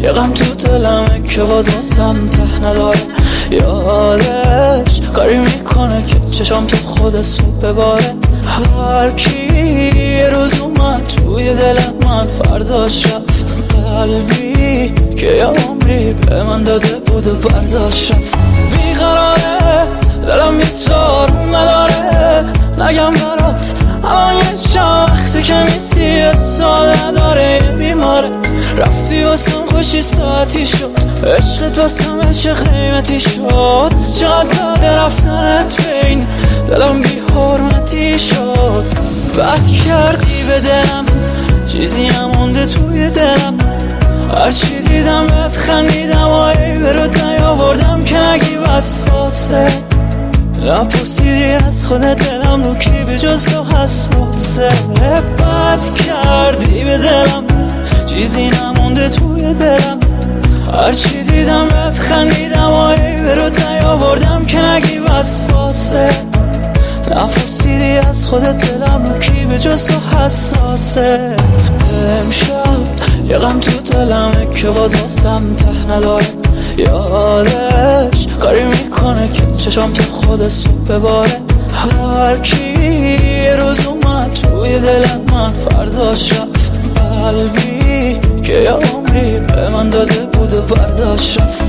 یه غم تو دلمه که باز واسم ته نداره. یادش کاری میکنه که چشام تو خود صبح بباره. هر کی یه روز اومد توی دل من فرداش رفت. قلبی که یه عمری به من داده بود و برداشت رفت. بیقراره دلم یه تارون نداره. نگم برات الان یه چند وقتی که نیستی، سال نداره، یه بیماره. رفتی واسم خوشی ساعتی شد، عشقت واسم عشق قیمتی شد. چقدر داده رفتنت بین دلم بی حرمتی شد. بد کردی به دلم، چیزی نمونده توی دلم. هرچی دیدم بهت خندیدم و ای برات نیاوردم که نگی وسواسه. نپرسیدی از خودت دلم رو کی به جز تو حساسه. بد کردی به دلم، چیزی نمونده توی دلم. هرچی دیدم بهت خندیدم و ای برات نیاوردم که نگی وسواسه. نپرسیدی از خودت دلم رو کی به جز تو حساسه. امشب یه غم تو دلمه که باز واسم ته نداره. یادش کاری میکنه که چشام تو خود صبح بباره. هر کی یه روز اومد توی دل من فرداش رفت. قلبی که یه عمری به من داده بود و برداشت رفت.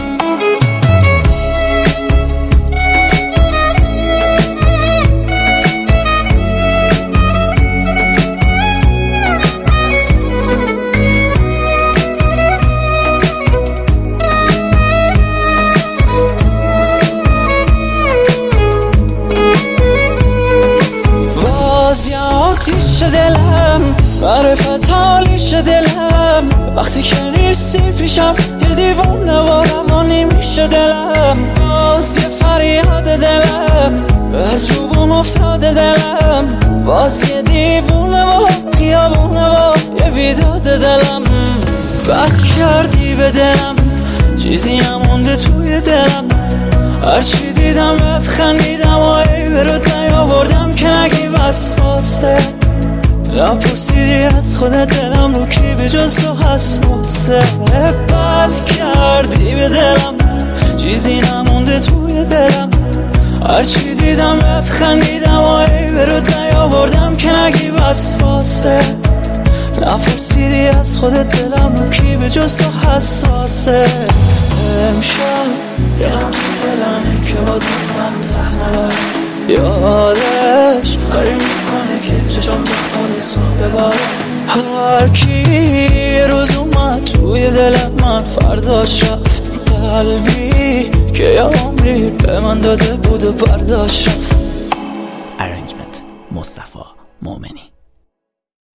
آتیش دلم، معرفت حالیش دلم. وقتی که نیستی پیشم یه دیوونه و روانی میشه دلم. باز یه فریاد دلم از جوبم افتاده دلم. باز یه دیوونه و خیابونه و یه بیداد دلم. بد کردی به دلم، چیزی نمونده توی دلم. هرچی دیدم بهت خندیدم و ای برات نیاوردم که نگی وسواسه. نپرسیدی از خودت دلم رو کی به جز تو حساسه. بد کردی به دلم، چیزی نمونده توی دلم. هرچی دیدم بهت خندیدم و ای برات نیاوردم که نگی وسواسه. نپرسیدی از خودت دلم رو کی به جز تو حساسه. امشب یه غم تو دلمه که باز واسم ته نداره. یادش کاری میکنه که چشام تو خود صبح بباره. هر کی یه روز اومد توی دل من فرداش رفت. قلبی که یه عمری به من داده بود و برداشت رفت. Arrangement مصطفی مومنی.